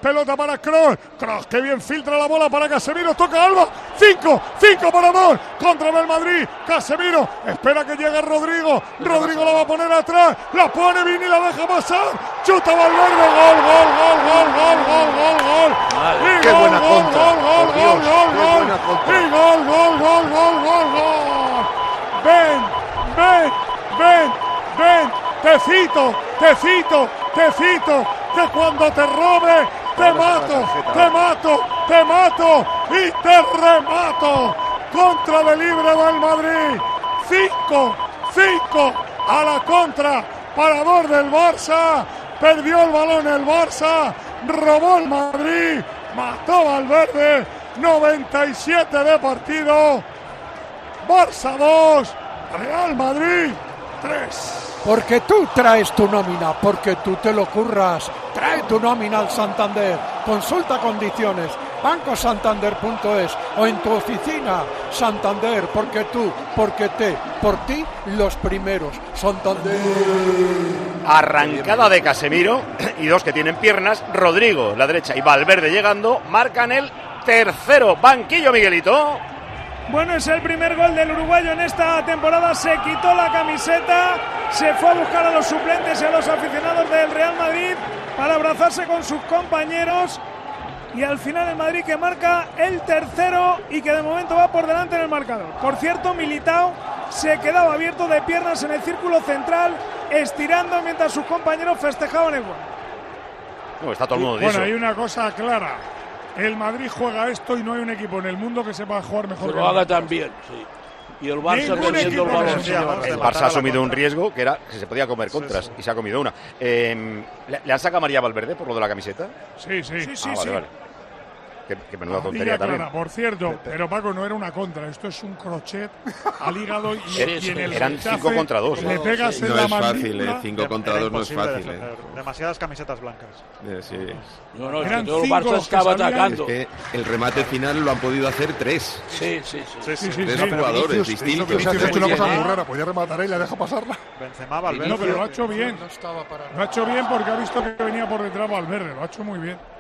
pelota para Kroos, que bien filtra la bola para Casemiro, toca Alba, 5 para Amor, contra el Madrid, Casemiro, espera que llegue Rodrigo la va a poner atrás, la pone Vini, la deja pasar, chuta Valverde, gol, qué buena contra, ven, te cito, que cuando te robe, te mato y te remato, contra de libre del Madrid, 5 a la contra, parador del Barça, perdió el balón el Barça, robó el Madrid, mató Valverde, 97 de partido, Barça 2, Real Madrid 3. Porque tú traes tu nómina, porque tú te lo curras. Trae tu nómina al Santander. Consulta condiciones. bancosantander.es o en tu oficina. Santander, porque tú, porque por ti, los primeros. Santander. Arrancada de Casemiro y dos que tienen piernas. Rodrigo, la derecha, y Valverde llegando. Marcan el tercero. Banquillo, Miguelito. Bueno, es el primer gol del uruguayo en esta temporada. Se quitó la camiseta, se fue a buscar a los suplentes y a los aficionados del Real Madrid para abrazarse con sus compañeros. Y al final el Madrid que marca el tercero y que de momento va por delante en el marcador. Por cierto, Militao se quedaba abierto de piernas en el círculo central, estirando mientras sus compañeros festejaban el gol. No, está todo el mundo de eso. Bueno, hay una cosa clara. El Madrid juega esto y no hay un equipo en el mundo que sepa jugar mejor que lo haga también, sí. Y el Barça teniendo el balón. El Barça ha asumido un riesgo que era que se podía comer contras y se ha comido una. ¿Le han sacado a María Valverde por lo de la camiseta? Sí. Vale. Que menuda tontería también. Clara, por cierto, pero Paco, no era una contra, esto es un crochet al hígado y en el eran 5 contra 2. Le pegas en no la es mandíbula. fácil, 5 contra 2 no es fácil. Demasiadas camisetas blancas. Sí. No, es que todo el Barça estaba atacando. Es que el remate final lo han podido hacer 3. Sí. 3 jugadores distintos. Vinicius ha hecho una cosa muy rara, podía rematar y la deja pasarla. Benzema, Valverde. No, pero lo ha hecho bien. Lo ha hecho bien porque ha visto que venía por detrás Valverde, lo ha hecho muy bien.